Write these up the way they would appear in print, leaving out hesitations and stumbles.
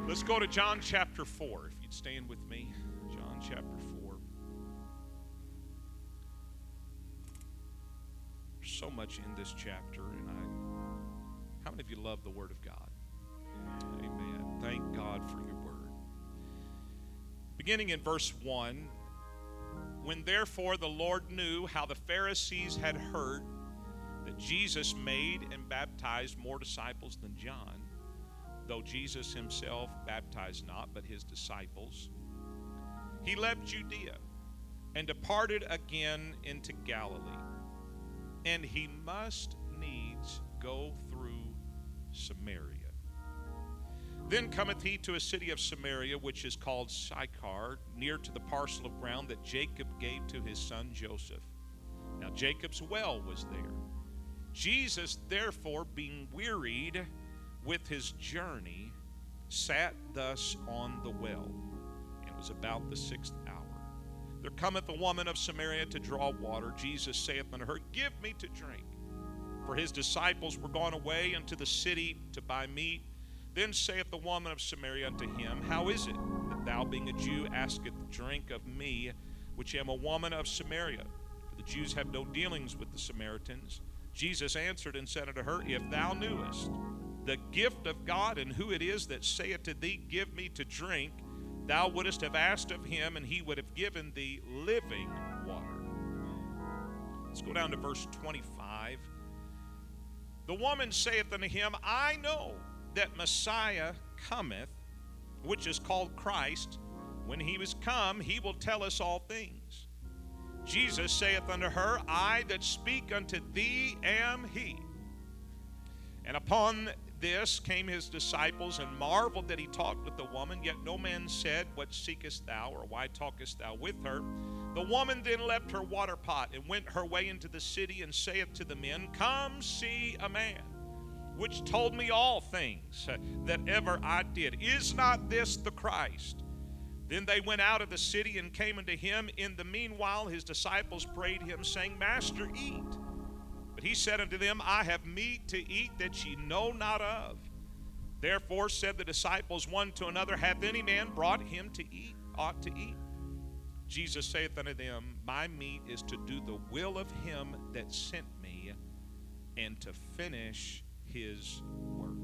Let's go to John chapter 4, if you'd stand with me. John chapter 4. There's so much in this chapter, and how many of you love the Word of God? Amen. Thank God for your Word. Beginning in verse 1, when therefore the Lord knew how the Pharisees had heard that Jesus made and baptized more disciples than John, though Jesus himself baptized not, but his disciples, he left Judea and departed again into Galilee. And he must needs go through Samaria. Then cometh he to a city of Samaria, which is called Sychar, near to the parcel of ground that Jacob gave to his son Joseph. Now Jacob's well was there. Jesus, therefore, being wearied with his journey, sat thus on the well. It was about the 6th hour. There cometh a woman of Samaria to draw water. Jesus saith unto her, Give me to drink. For his disciples were gone away unto the city to buy meat. Then saith the woman of Samaria unto him, How is it that thou, being a Jew, askest drink of me, which am a woman of Samaria? For the Jews have no dealings with the Samaritans. Jesus answered and said unto her, If thou knewest the gift of God, and who it is that saith to thee, Give me to drink, thou wouldest have asked of him, and he would have given thee living water. Let's go down to verse 25. The woman saith unto him, I know that Messiah cometh, which is called Christ. When he is come, he will tell us all things. Jesus saith unto her, I that speak unto thee am he. And upon this came his disciples, and marveled that he talked with the woman. Yet no man said, What seekest thou, or why talkest thou with her? The woman then left her water pot, and went her way into the city, and saith to the men, Come see a man, which told me all things that ever I did. Is not this the Christ? Then they went out of the city, and came unto him. In the meanwhile his disciples prayed him, saying, Master, eat. But he said unto them, I have meat to eat that ye know not of. Therefore said the disciples one to another, Hath any man brought him to eat, ought to eat? Jesus saith unto them, My meat is to do the will of him that sent me, and to finish his work.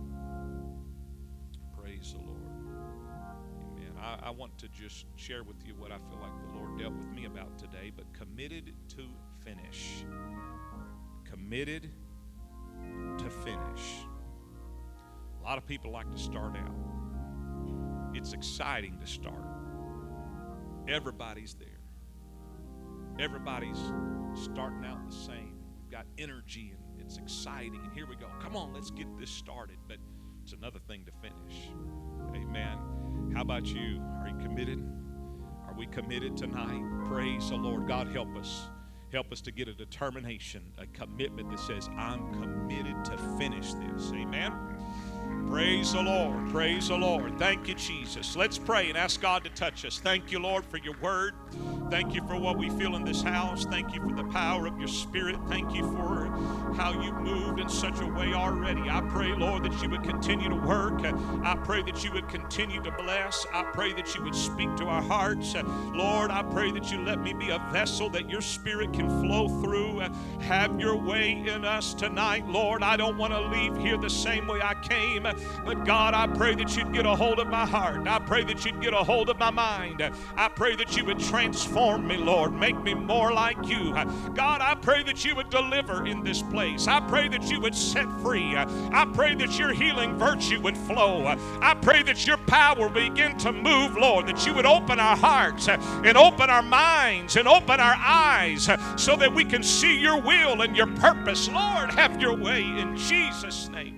Praise the Lord. Amen. I want to just share with you what I feel like the Lord dealt with me about today, but committed to finish. Committed to finish. A lot of people like to start out. It's exciting to start. Everybody's there. Everybody's starting out the same. We've got energy and it's exciting. And here we go. Come on, let's get this started. But it's another thing to finish. Amen. How about you? Are you committed? Are we committed tonight? Praise the Lord. God, help us. Help us to get a determination, a commitment that says, I'm committed to finish this. Amen. Praise the Lord. Praise the Lord. Thank you, Jesus. Let's pray and ask God to touch us. Thank you, Lord, for your word. Thank you for what we feel in this house. Thank you for the power of your Spirit. Thank you for how you moved in such a way already. I pray, Lord, that you would continue to work. I pray that you would continue to bless. I pray that you would speak to our hearts. Lord, I pray that you let me be a vessel that your Spirit can flow through. Have your way in us tonight, Lord. I don't want to leave here the same way I came. But God, I pray that you'd get a hold of my heart. I pray that you'd get a hold of my mind. I pray that you would transform me, Lord. Make me more like you. God, I pray that you would deliver in this place. I pray that you would set free. I pray that your healing virtue would flow. I pray that your power begin to move, Lord, that you would open our hearts and open our minds and open our eyes so that we can see your will and your purpose. Lord, have your way in Jesus' name.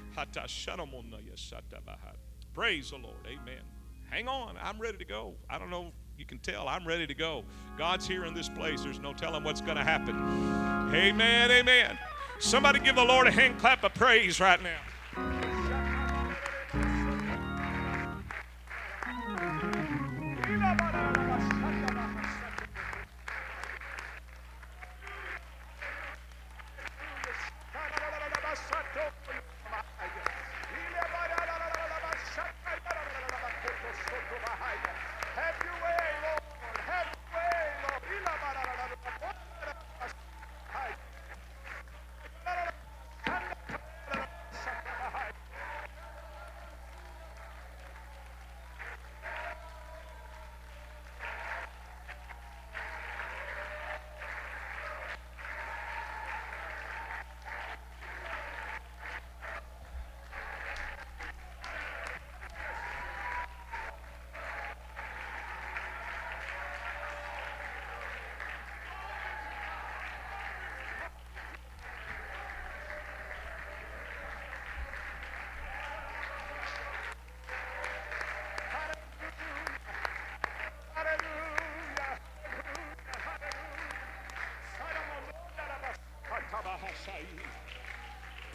Praise the Lord. Amen. Hang on. I'm ready to go. I don't know if you can tell. I'm ready to go. God's here in this place. There's no telling what's going to happen. Amen. Amen. Somebody give the Lord a hand clap of praise right now.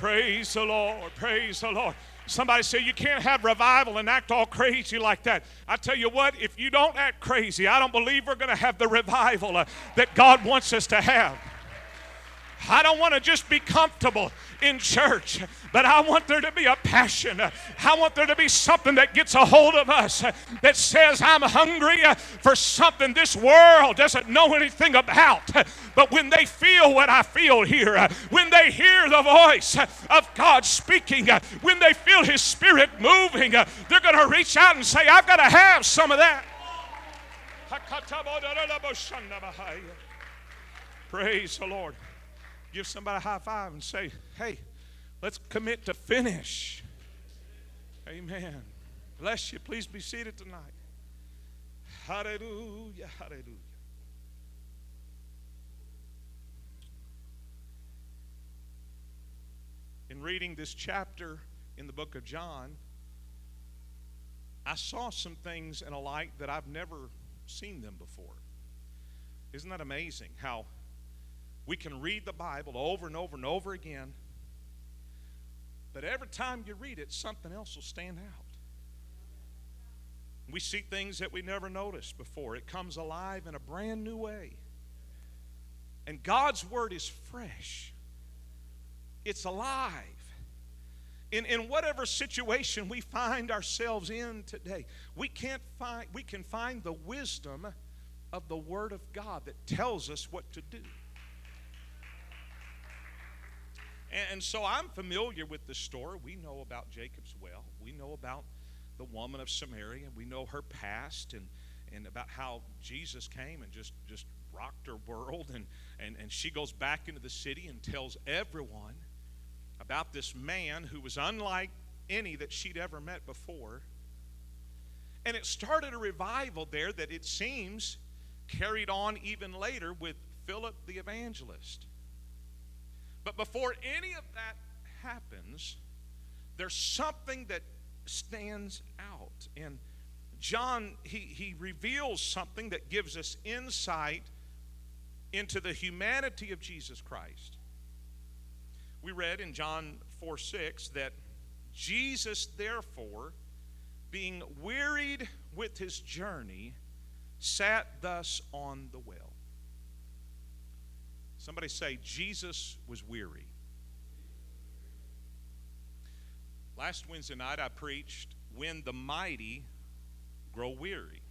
Praise the Lord. Praise the Lord. Somebody say you can't have revival and act all crazy like that. I tell you what, if you don't act crazy, I don't believe we're going to have the revival that God wants us to have. I don't want to just be comfortable in church, but I want there to be a passion. I want there to be something that gets a hold of us that says, I'm hungry for something this world doesn't know anything about. But when they feel what I feel here, when they hear the voice of God speaking, when they feel His Spirit moving, they're going to reach out and say, I've got to have some of that. Praise the Lord. Give somebody a high five and say, hey, let's commit to finish. Amen. Bless you. Please be seated tonight. Hallelujah. Hallelujah. In reading this chapter in the book of John, I saw some things in a light that I've never seen them before. Isn't that amazing how we can read the Bible over and over and over again, but every time you read it, something else will stand out. We see things that we never noticed before. It comes alive in a brand new way. And God's Word is fresh. It's alive. In whatever situation we find ourselves in today, we can find the wisdom of the Word of God that tells us what to do. And so I'm familiar with the story. We know about Jacob's well. We know about the woman of Samaria. We know her past and about how Jesus came and just rocked her world. And she goes back into the city and tells everyone about this man who was unlike any that she'd ever met before. And it started a revival there that it seems carried on even later with Philip the evangelist. But before any of that happens, there's something that stands out. And John, he reveals something that gives us insight into the humanity of Jesus Christ. We read in John 4:6 that Jesus, therefore, being wearied with his journey, sat thus on the well. Somebody say, Jesus was weary. Last Wednesday night I preached, when the mighty grow weary.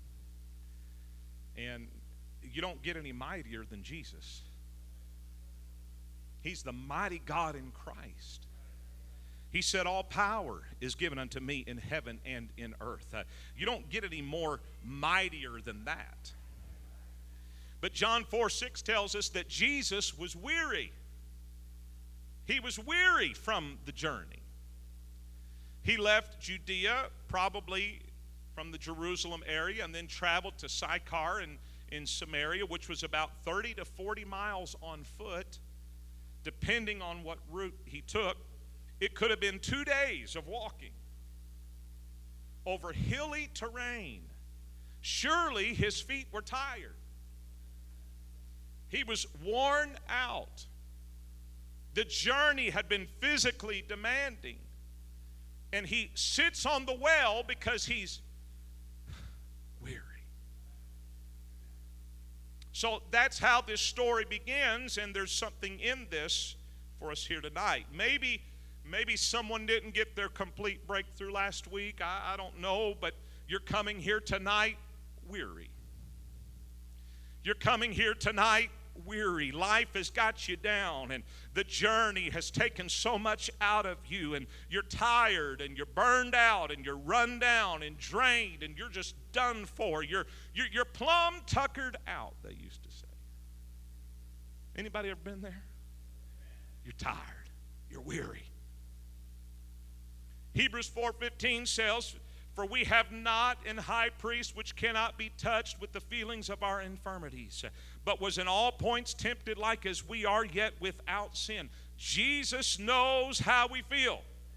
And you don't get any mightier than Jesus. He's the mighty God in Christ. He said, all power is given unto me in heaven and in earth. You don't get any more mightier than that. But John 4:6 tells us that Jesus was weary. He was weary from the journey. He left Judea, probably from the Jerusalem area, and then traveled to Sychar in Samaria, which was about 30 to 40 miles on foot, depending on what route he took. It could have been 2 days of walking over hilly terrain. Surely his feet were tired. He was worn out. The journey had been physically demanding. And he sits on the well because he's weary. So that's how this story begins, and there's something in this for us here tonight. Maybe someone didn't get their complete breakthrough last week. I don't know, but you're coming here tonight weary. You're coming here tonight weary. Life has got you down, and the journey has taken so much out of you, and you're tired, and you're burned out, and you're run down and drained, and you're just done for. You're plumb tuckered out, they used to say. Anybody ever been there? You're tired. You're weary. Hebrews 4:15 says, for we have not an high priest which cannot be touched with the feelings of our infirmities, but was in all points tempted like as we are, yet without sin. Jesus knows how we feel.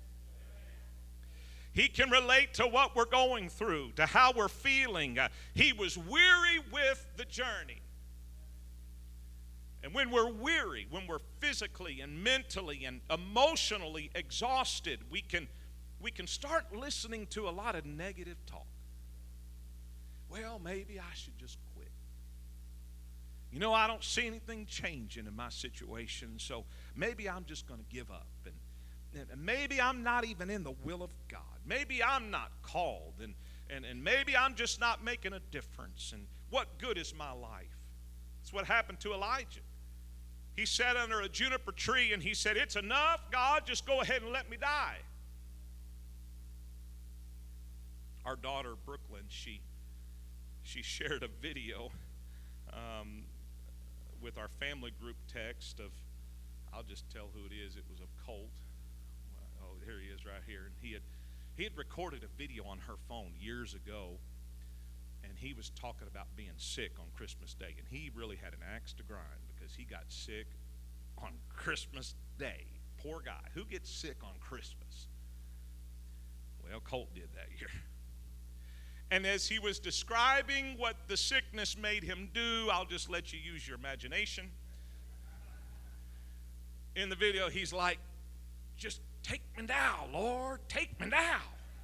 He can relate to what we're going through, to how we're feeling. He was weary with the journey. And when we're weary, when we're physically and mentally and emotionally exhausted, we can start listening to a lot of negative talk. Well, maybe I should just quit. You know, I don't see anything changing in my situation, so maybe I'm just going to give up. And maybe I'm not even in the will of God. Maybe I'm not called, and maybe I'm just not making a difference. And what good is my life? That's what happened to Elijah. He sat under a juniper tree and he said, "It's enough, God, just go ahead and let me die." Our daughter, Brooklyn, she shared a video with our family group text of, I'll just tell who it is. It was of Colt. Oh, here he is right here. And he had recorded a video on her phone years ago, and he was talking about being sick on Christmas Day. And he really had an axe to grind because he got sick on Christmas Day. Poor guy. Who gets sick on Christmas? Well, Colt did that year. And as he was describing what the sickness made him do, I'll just let you use your imagination. In the video, he's like, "Just take me now, Lord, take me now."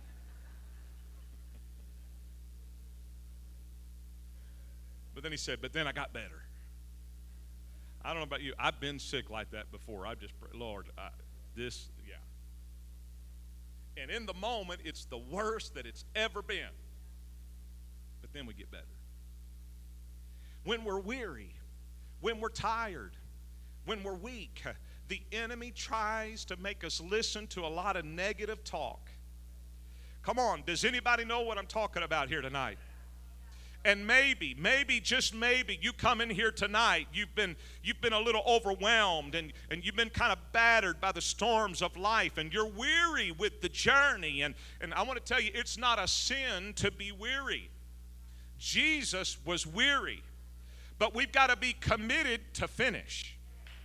But then he said, "But then I got better." I don't know about you. I've been sick like that before. I just pray, Lord, yeah. And in the moment, it's the worst that it's ever been. But then we get better. When we're weary, when we're tired, when we're weak, the enemy tries to make us listen to a lot of negative talk. Come on, does anybody know what I'm talking about here tonight? And maybe, just maybe, you come in here tonight, you've been a little overwhelmed, and you've been kind of battered by the storms of life, and you're weary with the journey. And I want to tell you, it's not a sin to be weary. Jesus was weary, but we've got to be committed to finish.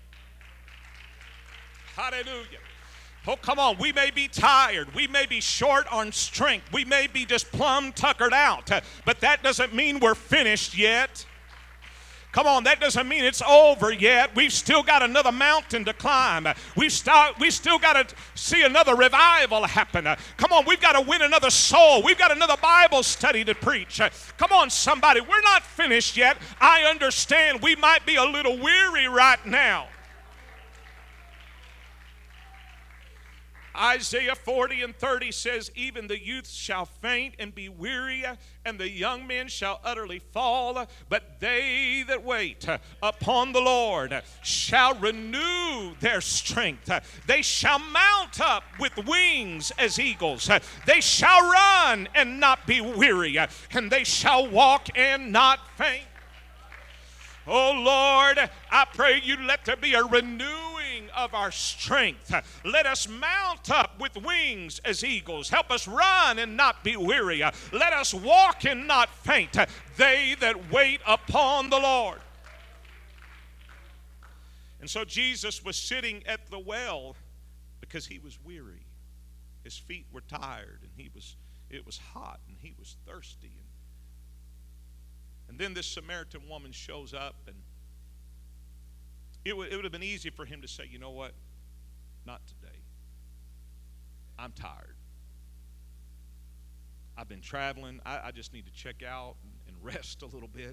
Hallelujah. Oh, come on. We may be tired. We may be short on strength. We may be just plumb tuckered out. But that doesn't mean we're finished yet. Come on, that doesn't mean it's over yet. We've still got another mountain to climb. We still got to see another revival happen. Come on, we've got to win another soul. We've got another Bible study to preach. Come on, somebody. We're not finished yet. I understand we might be a little weary right now. Isaiah 40:30 says, "Even the youth shall faint and be weary, and the young men shall utterly fall. But they that wait upon the Lord shall renew their strength. They shall mount up with wings as eagles. They shall run and not be weary, and they shall walk and not faint." Oh, Lord, I pray you let there be a renewing of our strength. Let us mount up with wings as eagles. Help us run and not be weary. Let us walk and not faint. They that wait upon the Lord. And so Jesus was sitting at the well because he was weary. His feet were tired, and it was hot, and he was thirsty. And then this Samaritan woman shows up, and it would have been easy for him to say, "You know what? Not today. I'm tired. I've been traveling. I just need to check out and rest a little bit."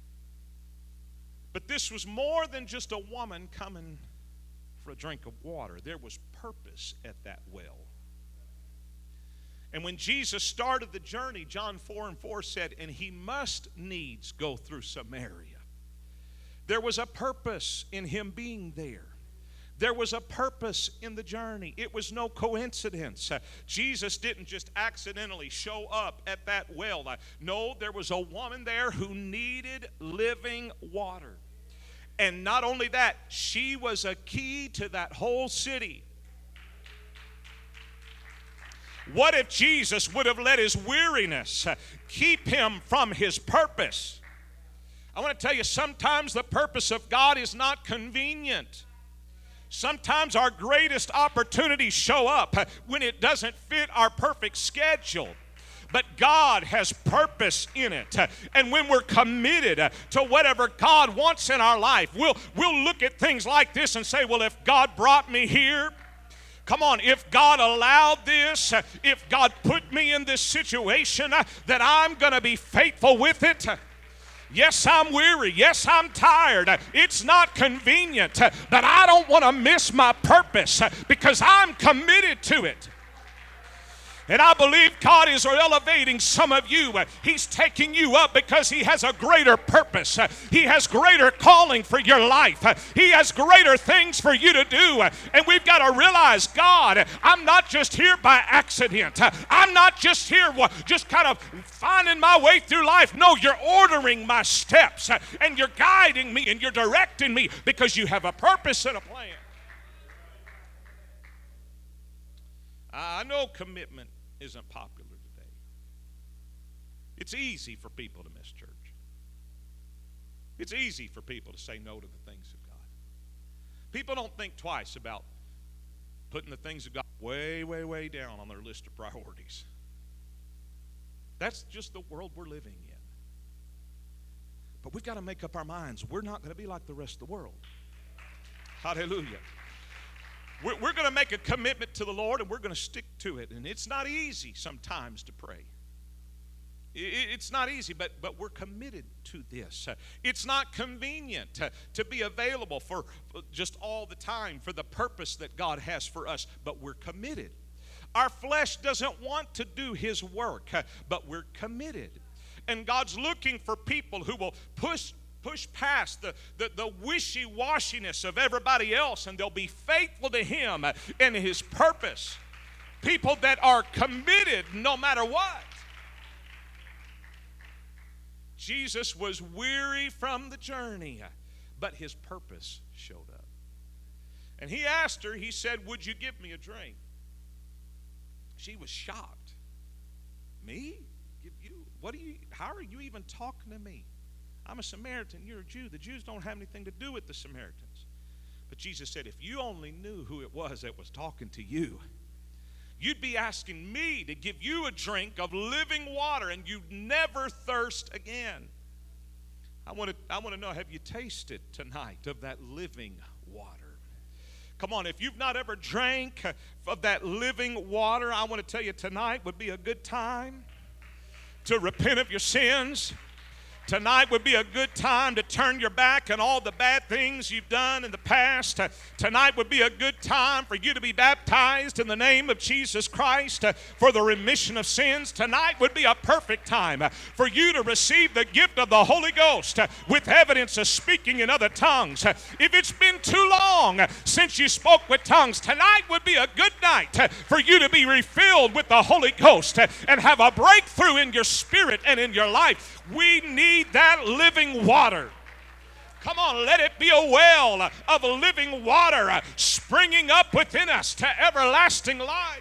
But this was more than just a woman coming for a drink of water. There was purpose at that well. And when Jesus started the journey, John 4:4 said, "And he must needs go through Samaria." There was a purpose in him being there. There was a purpose in the journey. It was no coincidence. Jesus didn't just accidentally show up at that well. No, there was a woman there who needed living water. And not only that, she was a key to that whole city. What if Jesus would have let his weariness keep him from his purpose? I want to tell you, sometimes the purpose of God is not convenient. Sometimes our greatest opportunities show up when it doesn't fit our perfect schedule. but God has purpose in it. And when we're committed to whatever God wants in our life, we'll look at things like this and say, well, if God brought me here, come on, if God allowed this, if God put me in this situation, that I'm going to be faithful with it. Yes, I'm weary. Yes, I'm tired. It's not convenient, but I don't want to miss my purpose because I'm committed to it. And I believe God is elevating some of you. He's taking you up because He has a greater purpose. He has greater calling for your life. He has greater things for you to do. And we've got to realize, God, I'm not just here by accident. I'm not just here just kind of finding my way through life. No, you're ordering my steps and you're guiding me and you're directing me because you have a purpose and a plan. I know commitment isn't popular today. It's easy for people to miss church. It's easy for people to say no to the things of God. People don't think twice about putting the things of God way, way, way down on their list of priorities. That's just the world we're living in. But we've got to make up our minds. We're not going to be like the rest of the world. Hallelujah. We're going to make a commitment to the Lord, and we're going to stick to it. And it's not easy sometimes to pray. It's not easy, but we're committed to this. It's not convenient to be available for just all the time for the purpose that God has for us, but we're committed. Our flesh doesn't want to do His work, but we're committed. And God's looking for people who will push past the wishy-washiness of everybody else, and they'll be faithful to Him and His purpose. People that are committed no matter what. Jesus was weary from the journey, but His purpose showed up. And He asked her, He said, would you give me a drink? She was shocked. Me? Give you? How are you even talking to me? I'm a Samaritan, you're a Jew. The Jews don't have anything to do with the Samaritans. But Jesus said, if you only knew who it was that was talking to you, you'd be asking me to give you a drink of living water and you'd never thirst again. I want to know, have you tasted tonight of that living water? Come on, if you've not ever drank of that living water, I want to tell you tonight would be a good time to repent of your sins. Tonight would be a good time to turn your back on all the bad things you've done in the past. Tonight would be a good time for you to be baptized in the name of Jesus Christ for the remission of sins. Tonight would be a perfect time for you to receive the gift of the Holy Ghost with evidence of speaking in other tongues. If it's been too long since you spoke with tongues, tonight would be a good night for you to be refilled with the Holy Ghost and have a breakthrough in your spirit and in your life. We need that living water. Come on, let it be a well of living water springing up within us to everlasting life.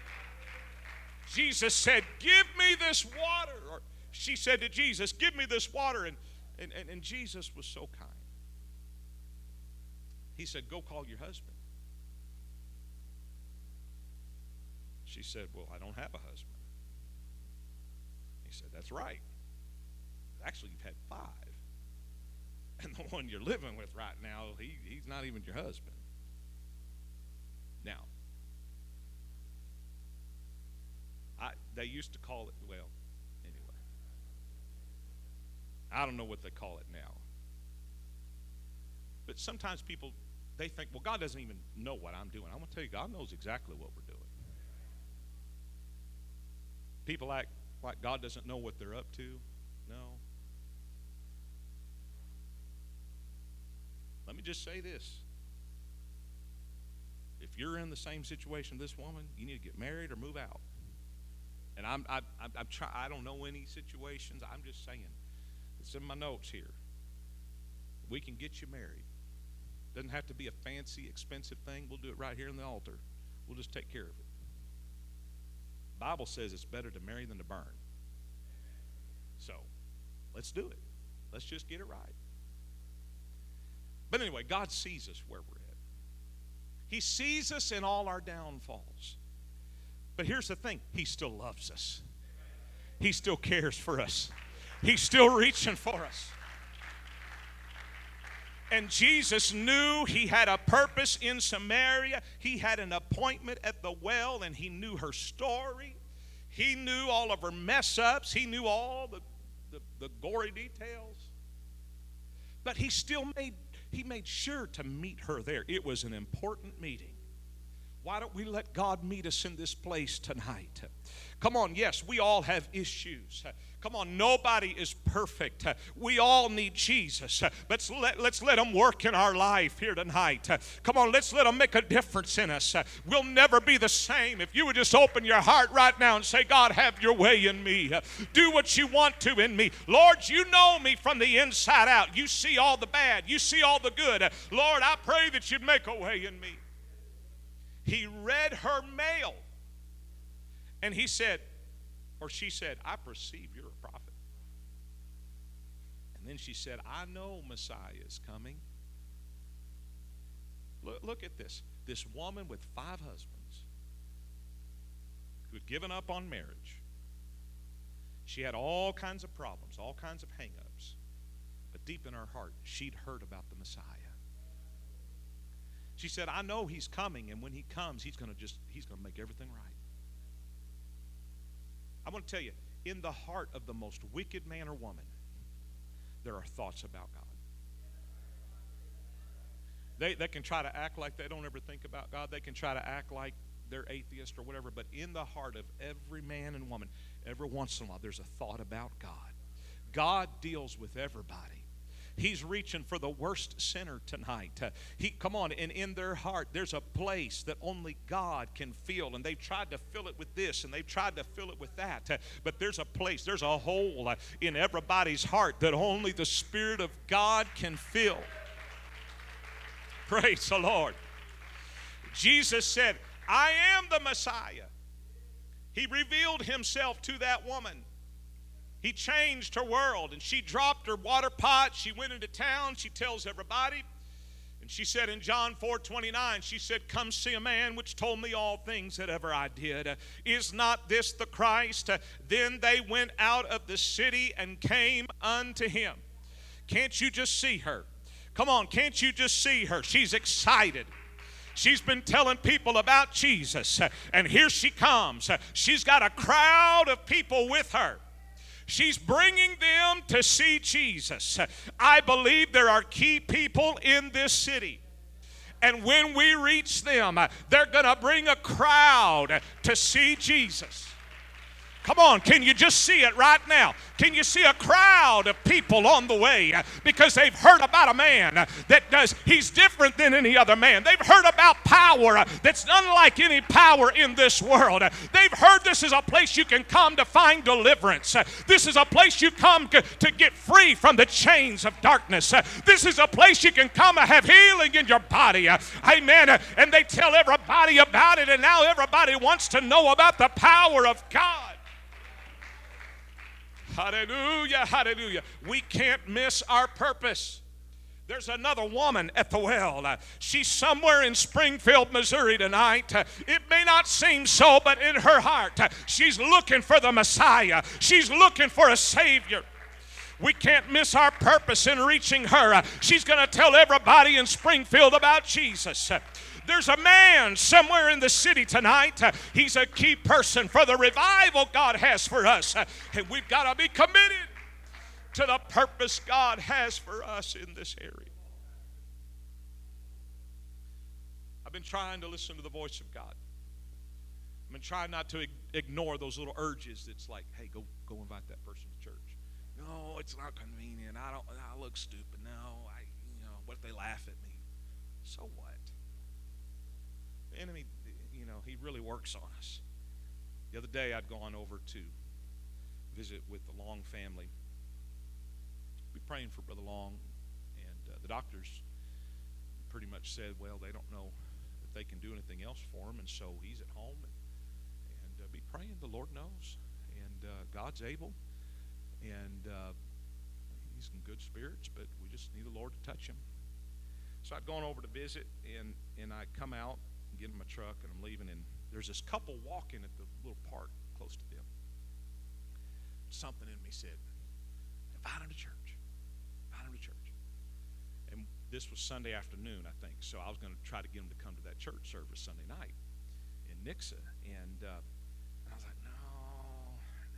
Jesus said, give me this water. Or she said to Jesus, give me this water. And Jesus was so kind. He said, go call your husband. She said, well, I don't have a husband. He said, that's right. Actually, you've had 5. And the one you're living with right now, he's not even your husband. Now, they used to call it, well, anyway. I don't know what they call it now. But sometimes people, they think, well, God doesn't even know what I'm doing. I want to tell you, God knows exactly what we're doing. People act like God doesn't know what they're up to. No. Let me just say this. If you're in the same situation this woman, you need to get married or move out. And I don't know any situations. I'm just saying. It's in my notes here. We can get you married. Doesn't have to be a fancy, expensive thing. We'll do it right here in the altar. We'll just take care of it. The Bible says it's better to marry than to burn. So, let's do it. Let's just get it right. But anyway, God sees us where we're at. He sees us in all our downfalls. But here's the thing. He still loves us. He still cares for us. He's still reaching for us. And Jesus knew he had a purpose in Samaria. He had an appointment at the well, and he knew her story. He knew all of her mess ups. He knew all the gory details. But he still made sure to meet her there. It was an important meeting. Why don't we let God meet us in this place tonight? Come on, yes, we all have issues. Come on, nobody is perfect. We all need Jesus. Let's let him work in our life here tonight. Come on, let's let him make a difference in us. We'll never be the same. If you would just open your heart right now and say, God, have your way in me. Do what you want to in me. Lord, you know me from the inside out. You see all the bad. You see all the good. Lord, I pray that you'd make a way in me. He read her mail, and he said, or she said, I perceive you're a prophet. And then she said, I know Messiah is coming. Look at this. This woman with 5 husbands who had given up on marriage. She had all kinds of problems, all kinds of hang-ups. But deep in her heart, she'd heard about the Messiah. She said, I know he's coming, and when he comes, he's going to make everything right. I want to tell you, in the heart of the most wicked man or woman, there are thoughts about God. They can try to act like they don't ever think about God. They can try to act like they're atheist or whatever, but in the heart of every man and woman, every once in a while, there's a thought about God. God deals with everybody. He's reaching for the worst sinner tonight. Come on, and in their heart, there's a place that only God can fill. And they've tried to fill it with this, and they've tried to fill it with that. But there's a place, there's a hole in everybody's heart that only the Spirit of God can fill. Praise the Lord. Jesus said, I am the Messiah. He revealed himself to that woman. He changed her world, and she dropped her water pot. She went into town. She tells everybody. And she said in John 4:29, she said, come see a man which told me all things that ever I did. Is not this the Christ? Then they went out of the city and came unto him. Can't you just see her? Come on, can't you just see her? She's excited. She's been telling people about Jesus, and here she comes. She's got a crowd of people with her. She's bringing them to see Jesus. I believe there are key people in this city. And when we reach them, they're going to bring a crowd to see Jesus. Come on, can you just see it right now? Can you see a crowd of people on the way because they've heard about a man he's different than any other man. They've heard about power that's unlike any power in this world. They've heard this is a place you can come to find deliverance. This is a place you come to get free from the chains of darkness. This is a place you can come and have healing in your body. Amen. And they tell everybody about it, and now everybody wants to know about the power of God. Hallelujah, hallelujah. We can't miss our purpose. There's another woman at the well. She's somewhere in Springfield, Missouri tonight. It may not seem so, but in her heart, she's looking for the Messiah. She's looking for a Savior. We can't miss our purpose in reaching her. She's going to tell everybody in Springfield about Jesus. There's a man somewhere in the city tonight. He's a key person for the revival God has for us. And we've got to be committed to the purpose God has for us in this area. I've been trying to listen to the voice of God. I've been trying not to ignore those little urges that's like, hey, go invite that person to church. No, it's not convenient. I look stupid. No, what if they laugh at me? So what? The enemy, he really works on us. The other day I'd gone over to visit with the Long family. Be praying for Brother Long, and the doctors pretty much said, well, they don't know if they can do anything else for him, and so he's at home, and be praying. The Lord knows, and God's able, and he's in good spirits, but we just need the Lord to touch him. So I'd gone over to visit, and I come out and get in my truck, and I'm leaving, and there's this couple walking at the little park close to them. something in me said, invite him to church. Invite him to church. And this was Sunday afternoon, I think. So I was going to try to get him to come to that church service Sunday night in Nixa. And I was like, no,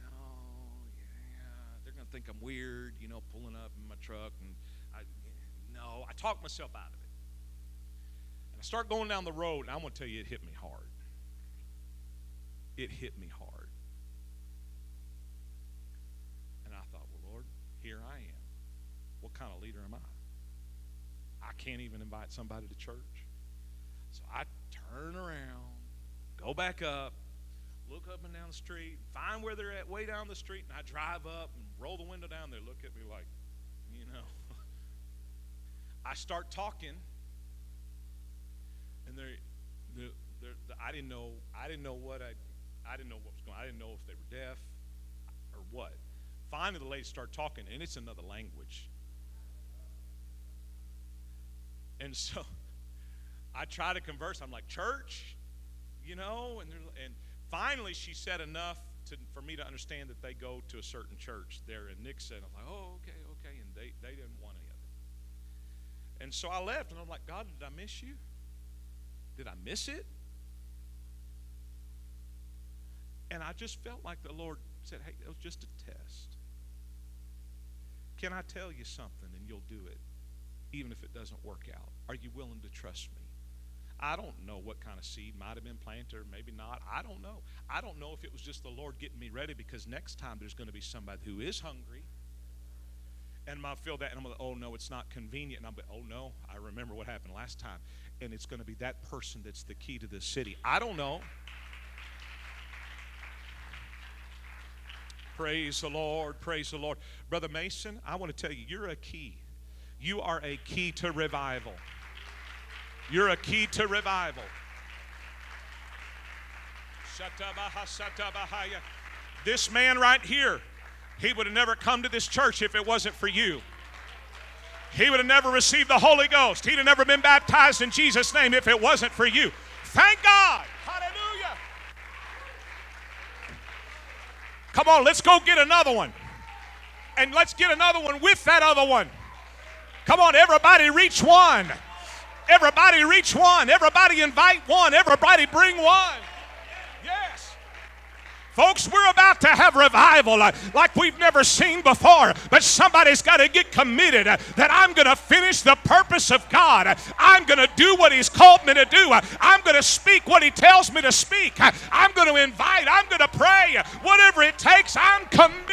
yeah. They're going to think I'm weird, pulling up in my truck. And I talked myself out of it. And I start going down the road, and I'm going to tell you, it hit me hard. It hit me hard. And I thought, well, Lord, here I am. What kind of leader am I? I can't even invite somebody to church. So I turn around, go back up, look up and down the street, find where they're at way down the street, and I drive up and roll the window down there, look at me like, I start talking, and I didn't know what was going on. I didn't know if they were deaf or what. Finally, the lady started talking, and it's another language. And so I try to converse. I'm like, church, and finally she said enough for me to understand that they go to a certain church there in Nixa. And I'm like, oh, okay. And they didn't want any of it. And so I left, and I'm like, God, did I miss you? Did I miss it? And I just felt like the Lord said, hey, it was just a test. Can I tell you something and you'll do it, even if it doesn't work out? Are you willing to trust me? I don't know what kind of seed might have been planted or maybe not. I don't know. I don't know if it was just the Lord getting me ready, because next time there's going to be somebody who is hungry. And I feel that, and I'm like, oh, no, it's not convenient. And I'm like, oh, no, I remember what happened last time. And it's going to be that person that's the key to this city. I don't know. Praise the Lord. Praise the Lord. Brother Mason, I want to tell you, you're a key. You are a key to revival. You're a key to revival. This man right here, he would have never come to this church if it wasn't for you. He would have never received the Holy Ghost. He'd have never been baptized in Jesus' name if it wasn't for you. Thank God. Hallelujah. Come on, let's go get another one. And let's get another one with that other one. Come on, everybody reach one. Everybody reach one. Everybody invite one. Everybody bring one. Yes. Folks, we're about to have revival like we've never seen before. But somebody's got to get committed that I'm going to finish the purpose of God. I'm going to do what He's called me to do. I'm going to speak what He tells me to speak. I'm going to invite. I'm going to pray. Whatever it takes, I'm committed.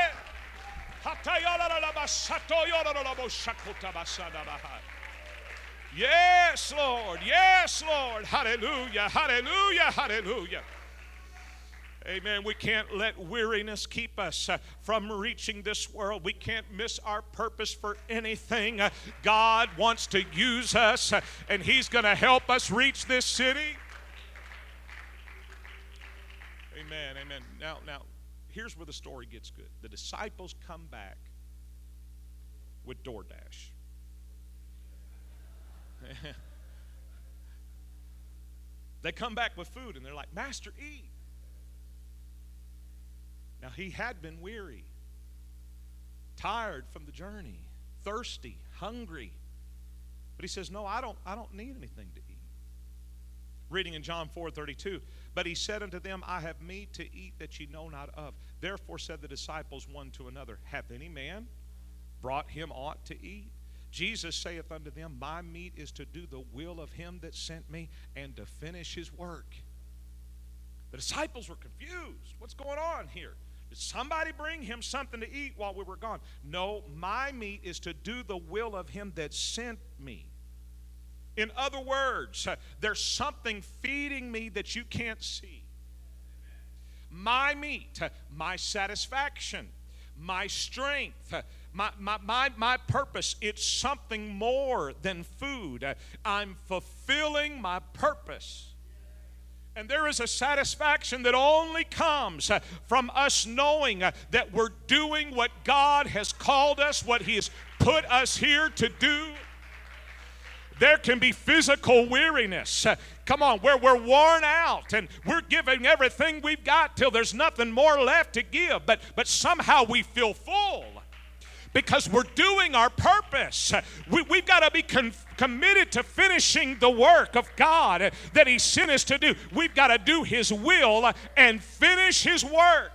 Yes, Lord. Yes, Lord. Hallelujah. Hallelujah. Hallelujah. Amen. We can't let weariness keep us from reaching this world. We can't miss our purpose for anything. God wants to use us, and He's going to help us reach this city. Amen. Amen. Now, here's where the story gets good. The disciples come back with DoorDash. They come back with food, and they're like, Master, eat. Now, he had been weary, tired from the journey, thirsty, hungry. But he says, no, I don't need anything to eat. Reading in John 4:32, but he said unto them, I have meat to eat that ye know not of. Therefore said the disciples one to another, hath any man brought him aught to eat? Jesus saith unto them, my meat is to do the will of him that sent me, and to finish his work. The disciples were confused. What's going on here? Did somebody bring him something to eat while we were gone? No, my meat is to do the will of him that sent me. In other words, there's something feeding me that you can't see. My meat, my satisfaction, my strength, my purpose, it's something more than food. I'm fulfilling my purpose. And there is a satisfaction that only comes from us knowing that we're doing what God has called us, what He has put us here to do. There can be physical weariness. Come on, where we're worn out and we're giving everything we've got till there's nothing more left to give. But somehow we feel full because we're doing our purpose. We've got to be committed to finishing the work of God that He sent us to do. We've got to do His will and finish His work.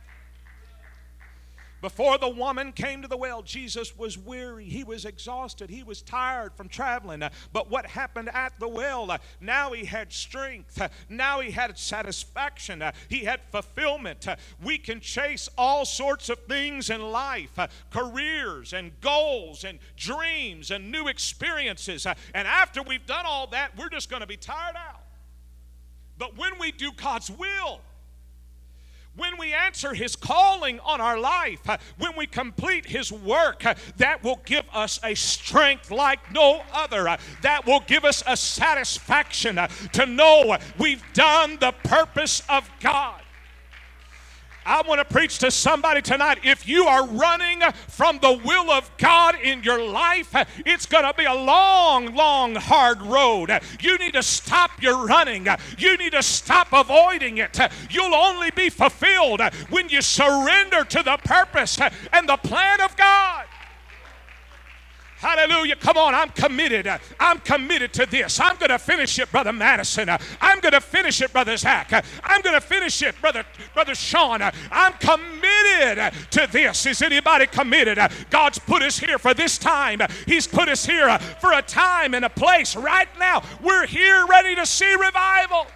Before the woman came to the well, Jesus was weary. He was exhausted. He was tired from traveling. But what happened at the well? Now he had strength. Now he had satisfaction. He had fulfillment. We can chase all sorts of things in life, careers and goals and dreams and new experiences. And after we've done all that, we're just going to be tired out. But when we do God's will, when we answer His calling on our life, when we complete His work, that will give us a strength like no other. That will give us a satisfaction to know we've done the purpose of God. I want to preach to somebody tonight. If you are running from the will of God in your life, it's going to be a long, long, hard road. You need to stop your running. You need to stop avoiding it. You'll only be fulfilled when you surrender to the purpose and the plan of God. Hallelujah. Come on, I'm committed. I'm committed to this. I'm going to finish it, Brother Madison. I'm going to finish it, Brother Zach. I'm going to finish it, Brother Sean. I'm committed to this. Is anybody committed? God's put us here for this time. He's put us here for a time and a place. Right now, we're here ready to see revival.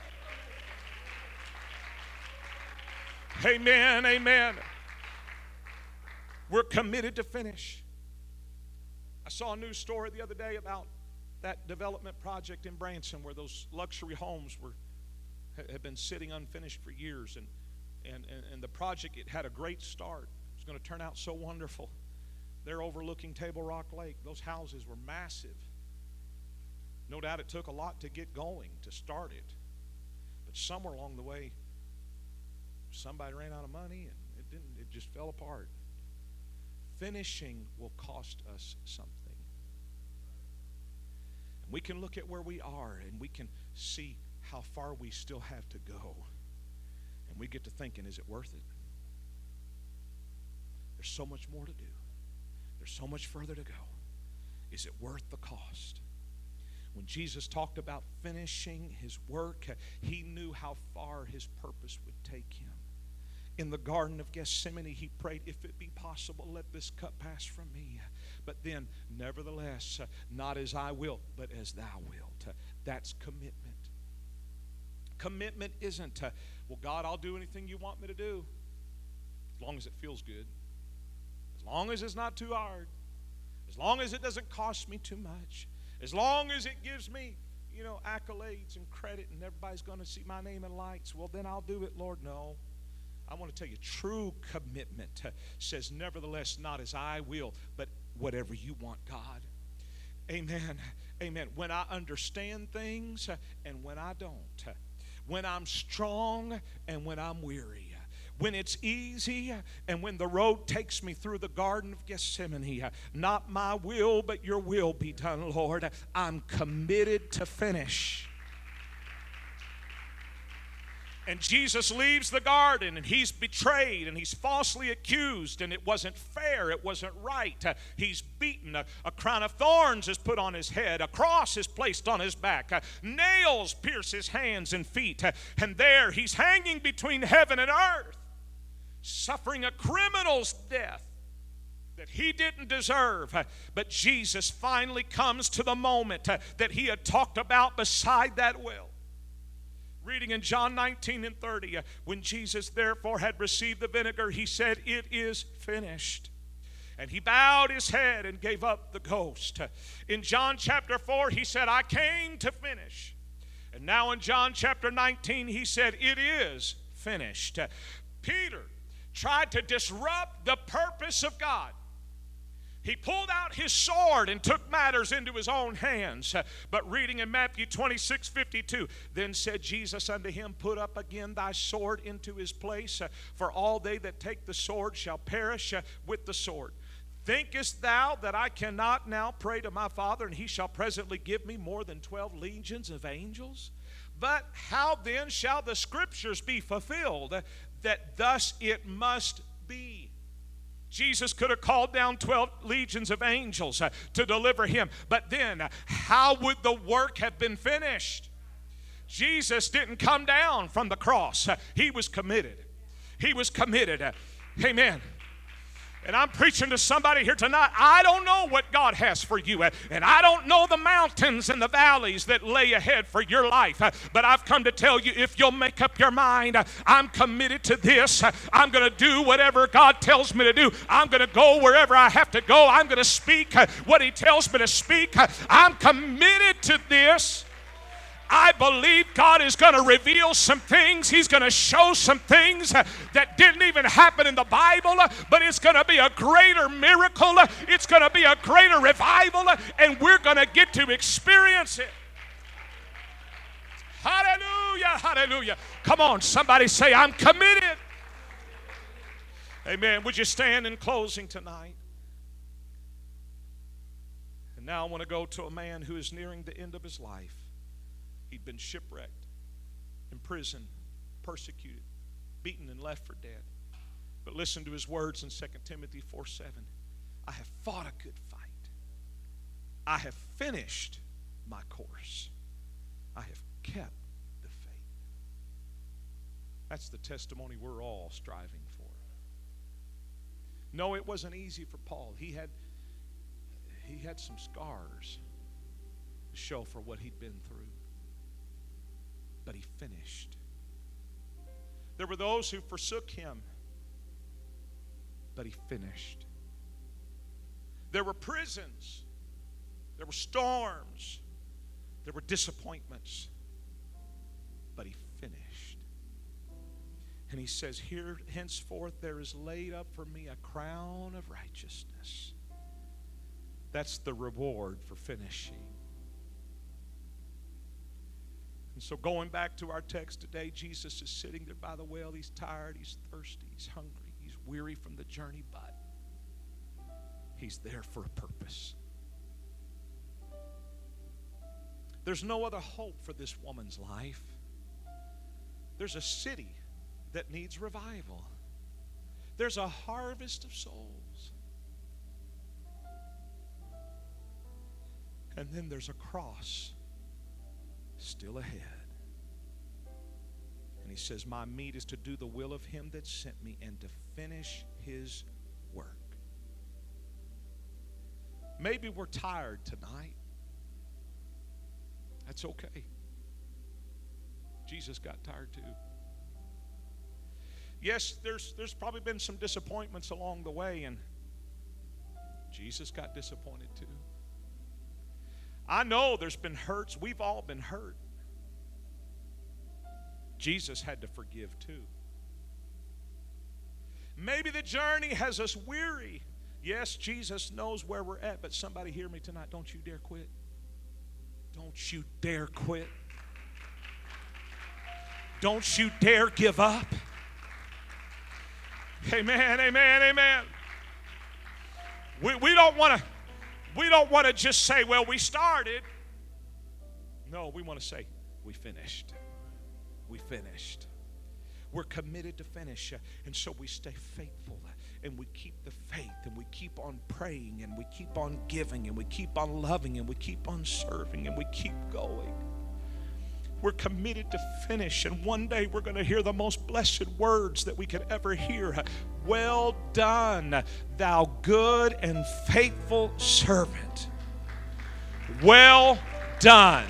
Amen, amen. We're committed to finish. I saw a news story the other day about that development project in Branson where those luxury homes had been sitting unfinished for years. And the project, it had a great start. It was going to turn out so wonderful. They're overlooking Table Rock Lake. Those houses were massive. No doubt it took a lot to get going, to start it. But somewhere along the way, somebody ran out of money and it just fell apart. Finishing will cost us something. And we can look at where we are and we can see how far we still have to go. And we get to thinking, is it worth it? There's so much more to do. There's so much further to go. Is it worth the cost? When Jesus talked about finishing His work, He knew how far His purpose would take Him. In the Garden of Gethsemane, He prayed, if it be possible, let this cup pass from me. But then, nevertheless, not as I will, but as Thou wilt. That's commitment. Commitment isn't, well, God, I'll do anything You want me to do, as long as it feels good, as long as it's not too hard, as long as it doesn't cost me too much, as long as it gives me, accolades and credit and everybody's going to see my name in lights. Well, then I'll do it, Lord. No. I want to tell you, true commitment says, nevertheless, not as I will, but whatever You want, God. Amen. Amen. When I understand things and when I don't. When I'm strong and when I'm weary. When it's easy and when the road takes me through the Garden of Gethsemane. Not my will, but Your will be done, Lord. I'm committed to finish. And Jesus leaves the garden and He's betrayed and He's falsely accused and it wasn't fair, it wasn't right. He's beaten, a crown of thorns is put on His head, a cross is placed on His back, nails pierce His hands and feet, and there He's hanging between heaven and earth, suffering a criminal's death that He didn't deserve. But Jesus finally comes to the moment that He had talked about beside that well. Reading in John 19 and 30, when Jesus therefore had received the vinegar, He said, it is finished. And He bowed His head and gave up the ghost. In John chapter 4, He said, I came to finish. And now in John chapter 19, He said, it is finished. Peter tried to disrupt the purpose of God. He pulled out his sword and took matters into his own hands. But reading in Matthew 26:52, then said Jesus unto him, put up again thy sword into his place, for all they that take the sword shall perish with the sword. Thinkest thou that I cannot now pray to my Father, and he shall presently give me more than 12 legions of angels? But how then shall the scriptures be fulfilled, that thus it must be? Jesus could have called down 12 legions of angels to deliver him. But then, how would the work have been finished? Jesus didn't come down from the cross. He was committed. He was committed. Amen. And I'm preaching to somebody here tonight. I don't know what God has for you. And I don't know the mountains and the valleys that lay ahead for your life. But I've come to tell you, if you'll make up your mind, I'm committed to this. I'm going to do whatever God tells me to do. I'm going to go wherever I have to go. I'm going to speak what he tells me to speak. I'm committed to this. I believe God is going to reveal some things. He's going to show some things that didn't even happen in the Bible, but it's going to be a greater miracle. It's going to be a greater revival, and we're going to get to experience it. Hallelujah, hallelujah. Come on, somebody say, I'm committed. Amen. Would you stand in closing tonight? And now I want to go to a man who is nearing the end of his life. He'd been shipwrecked, imprisoned, persecuted, beaten, and left for dead. But listen to his words in 2 Timothy 4:7. I have fought a good fight. I have finished my course. I have kept the faith. That's the testimony we're all striving for. No, it wasn't easy for Paul. He had some scars to show for what he'd been through. But he finished. There were those who forsook him, but he finished. There were prisons, there were storms, there were disappointments, but he finished. And he says, here henceforth there is laid up for me a crown of righteousness. That's the reward for finishing. And so going back to our text today, Jesus is sitting there by the well. He's tired, he's thirsty, he's hungry, he's weary from the journey, but he's there for a purpose. There's no other hope for this woman's life. There's a city that needs revival. There's a harvest of souls. And then there's a cross still ahead. And he says, my meat is to do the will of him that sent me and to finish his work. Maybe we're tired tonight. That's okay. Jesus got tired too. Yes, there's probably been some disappointments along the way, and Jesus got disappointed too. I know there's been hurts. We've all been hurt. Jesus had to forgive too. Maybe the journey has us weary. Yes, Jesus knows where we're at, but somebody hear me tonight. Don't you dare quit. Don't you dare quit. Don't you dare give up. Amen, amen, amen. We don't want to just say, well, we started. No, we want to say, we finished. We finished. We're committed to finish. And so we stay faithful. And we keep the faith. And we keep on praying. And we keep on giving. And we keep on loving. And we keep on serving. And we keep going. We're committed to finish. And one day we're going to hear the most blessed words that we could ever hear. Well done, thou good and faithful servant. Well done.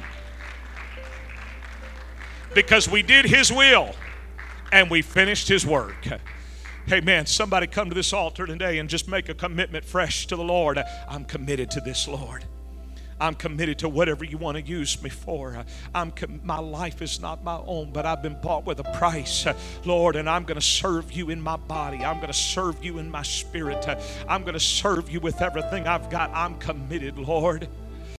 Because we did his will and we finished his work. Amen. Somebody come to this altar today and just make a commitment fresh to the Lord. I'm committed to this, Lord. I'm committed to whatever you want to use me for. My life is not my own, but I've been bought with a price, Lord, and I'm going to serve you in my body. I'm going to serve you in my spirit. I'm going to serve you with everything I've got. I'm committed, Lord.